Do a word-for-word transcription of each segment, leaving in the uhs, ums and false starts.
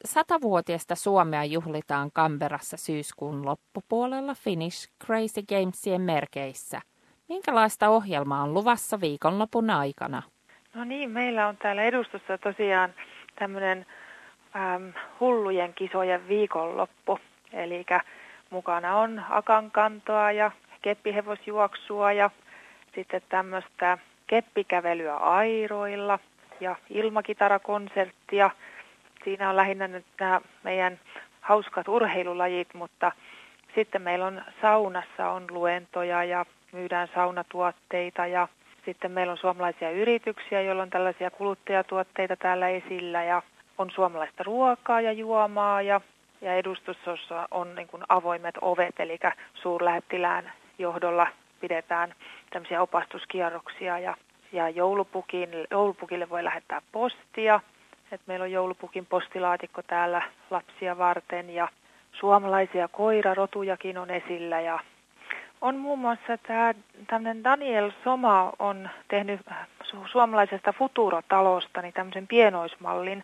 Satavuotiasta Suomea juhlitaan Canberrassa syyskuun loppupuolella Finnish Crazy Gamesien merkeissä. Minkälaista ohjelmaa on luvassa viikonlopun aikana? No niin, meillä on täällä edustussa tosiaan tämmöinen ähm, hullujen kisojen viikonloppu. Eli mukana on akankantoa ja keppihevosjuoksua ja sitten tämmöistä keppikävelyä airoilla ja ilmakitarakonserttia. Siinä on lähinnä nyt nämä meidän hauskat urheilulajit, mutta sitten meillä on saunassa on luentoja ja myydään saunatuotteita ja sitten meillä on suomalaisia yrityksiä, joilla on tällaisia kuluttajatuotteita täällä esillä ja on suomalaista ruokaa ja juomaa ja, ja edustustossa on niin kuin avoimet ovet, eli suurlähettilään johdolla pidetään tämmöisiä opastuskierroksia ja, ja joulupukin, joulupukille voi lähettää postia. Et meillä on joulupukin postilaatikko täällä lapsia varten ja suomalaisia koirarotujakin on esillä. Ja on muun muassa tämä tämmöinen Daniel Soma on tehnyt su- suomalaisesta Futuro-talosta niin tämmöisen pienoismallin.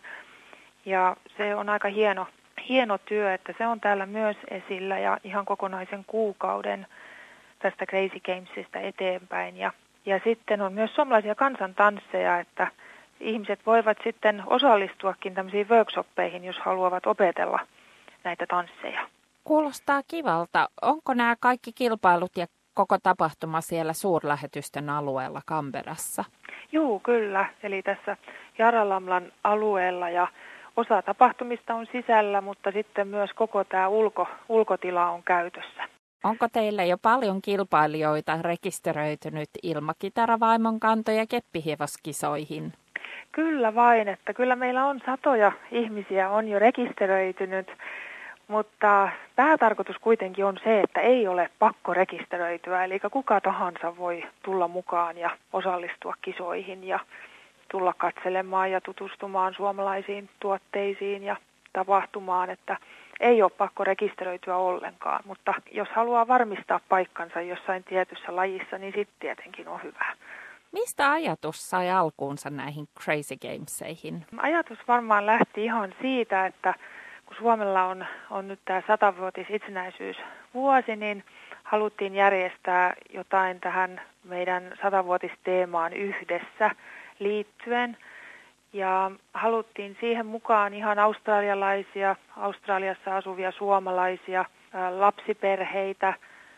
Ja se on aika hieno, hieno työ, että se on täällä myös esillä ja ihan kokonaisen kuukauden tästä Crazy Gamesista eteenpäin. Ja, ja sitten on myös suomalaisia kansantansseja, että ihmiset voivat sitten osallistuakin tämmöisiin workshoppeihin, jos haluavat opetella näitä tansseja. Kuulostaa kivalta. Onko nämä kaikki kilpailut ja koko tapahtuma siellä suurlähetystön alueella Canberrassa? Joo, kyllä. Eli tässä Jaralamlan alueella ja osa tapahtumista on sisällä, mutta sitten myös koko tämä ulko, ulkotila on käytössä. Onko teillä jo paljon kilpailijoita rekisteröitynyt ilmakitaravaimon kanto- ja keppihievoskisoihin? Kyllä vain, että kyllä meillä on satoja ihmisiä on jo rekisteröitynyt, mutta päätarkoitus kuitenkin on se, että ei ole pakko rekisteröityä, eli kuka tahansa voi tulla mukaan ja osallistua kisoihin ja tulla katselemaan ja tutustumaan suomalaisiin tuotteisiin ja tapahtumaan, että ei ole pakko rekisteröityä ollenkaan, mutta jos haluaa varmistaa paikkansa jossain tietyssä lajissa, niin sitten tietenkin on hyvä. Mistä ajatus sai alkuunsa näihin Crazy Gameseihin? Ajatus varmaan lähti ihan siitä, että kun Suomella on, on nyt tämä satavuotis itsenäisyysvuosi, niin haluttiin järjestää jotain tähän meidän satavuotisteemaan yhdessä liittyen. Ja haluttiin siihen mukaan ihan australialaisia, Australiassa asuvia suomalaisia, lapsiperheitä,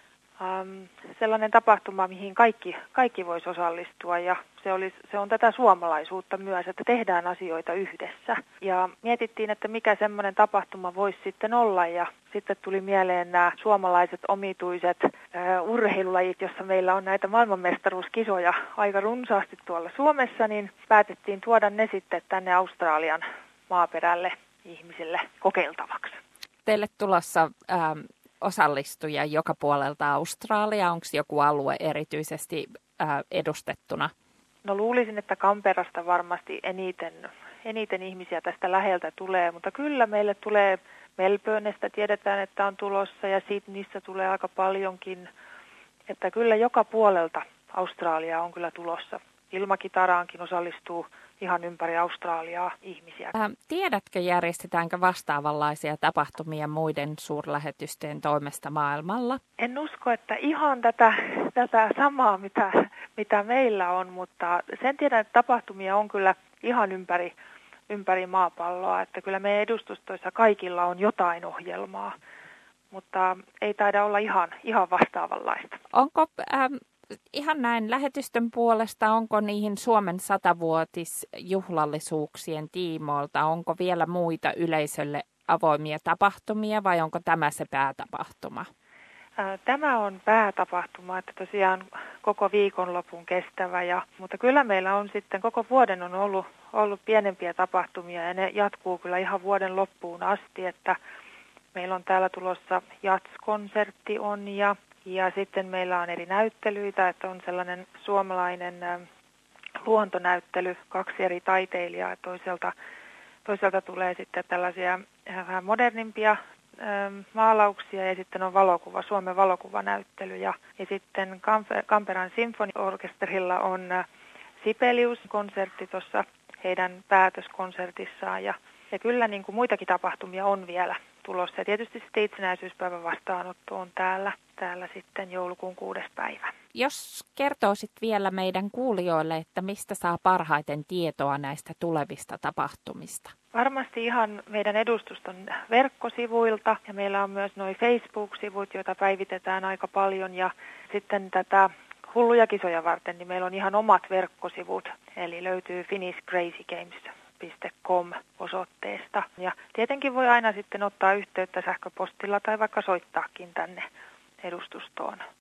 sellainen tapahtuma, mihin kaikki, kaikki voisi osallistua ja se, olisi, se on tätä suomalaisuutta myös, että tehdään asioita yhdessä. Ja mietittiin, että mikä semmoinen tapahtuma voisi sitten olla ja sitten tuli mieleen nämä suomalaiset omituiset uh, urheilulajit, jossa meillä on näitä maailmanmestaruuskisoja aika runsaasti tuolla Suomessa, niin päätettiin tuoda ne sitten tänne Australian maaperälle ihmisille kokeiltavaksi. Teille tulossa Ähm... osallistuja joka puolelta Australia? Onko joku alue erityisesti ää, edustettuna? No luulisin, että Canberrasta varmasti eniten, eniten ihmisiä tästä läheltä tulee, mutta kyllä meille tulee Melbournestä, tiedetään, että on tulossa ja Sydneyssä tulee aika paljonkin. Että kyllä joka puolelta Australiaa on kyllä tulossa. Ilmakitaraankin osallistuu ihan ympäri Australiaa ihmisiä. Ää, tiedätkö, järjestetäänkö vastaavanlaisia tapahtumia muiden suurlähetystöjen toimesta maailmalla? En usko, että ihan tätä, tätä samaa, mitä, mitä meillä on, mutta sen tiedän, että tapahtumia on kyllä ihan ympäri, ympäri maapalloa. Että kyllä meidän edustustoissa kaikilla on jotain ohjelmaa, mutta ei taida olla ihan, ihan vastaavanlaista. Onko Ähm... Ihan näin lähetystön puolesta, onko niihin Suomen satavuotisjuhlallisuuksien tiimoilta, onko vielä muita yleisölle avoimia tapahtumia vai onko tämä se päätapahtuma? Tämä on päätapahtuma, että tosiaan koko viikonlopun kestävä, ja, mutta kyllä meillä on sitten koko vuoden on ollut, ollut pienempiä tapahtumia ja ne jatkuu kyllä ihan vuoden loppuun asti, että meillä on täällä tulossa jats-konsertti on ja Ja sitten meillä on eri näyttelyitä, että on sellainen suomalainen ä, luontonäyttely, kaksi eri taiteilijaa. Toiselta, toiselta tulee sitten tällaisia vähän modernimpia ä, maalauksia ja sitten on valokuva, Suomen valokuvanäyttely. Ja, ja sitten Canberran sinfoniorkesterilla on ä, Sibelius-konsertti tuossa heidän päätöskonsertissaan. Ja, Ja kyllä niin kuin muitakin tapahtumia on vielä tulossa. Ja tietysti sitten itsenäisyyspäivän vastaanotto on täällä, täällä sitten joulukuun kuudes päivä. Jos kertoisit vielä meidän kuulijoille, että mistä saa parhaiten tietoa näistä tulevista tapahtumista? Varmasti ihan meidän edustuston verkkosivuilta ja meillä on myös nuo Facebook-sivut, joita päivitetään aika paljon ja sitten tätä hulluja kisoja varten, niin meillä on ihan omat verkkosivut, eli löytyy finnish crazy games piste com osoitteesta. Ja tietenkin voi aina sitten ottaa yhteyttä sähköpostilla tai vaikka soittaakin tänne edustustoon.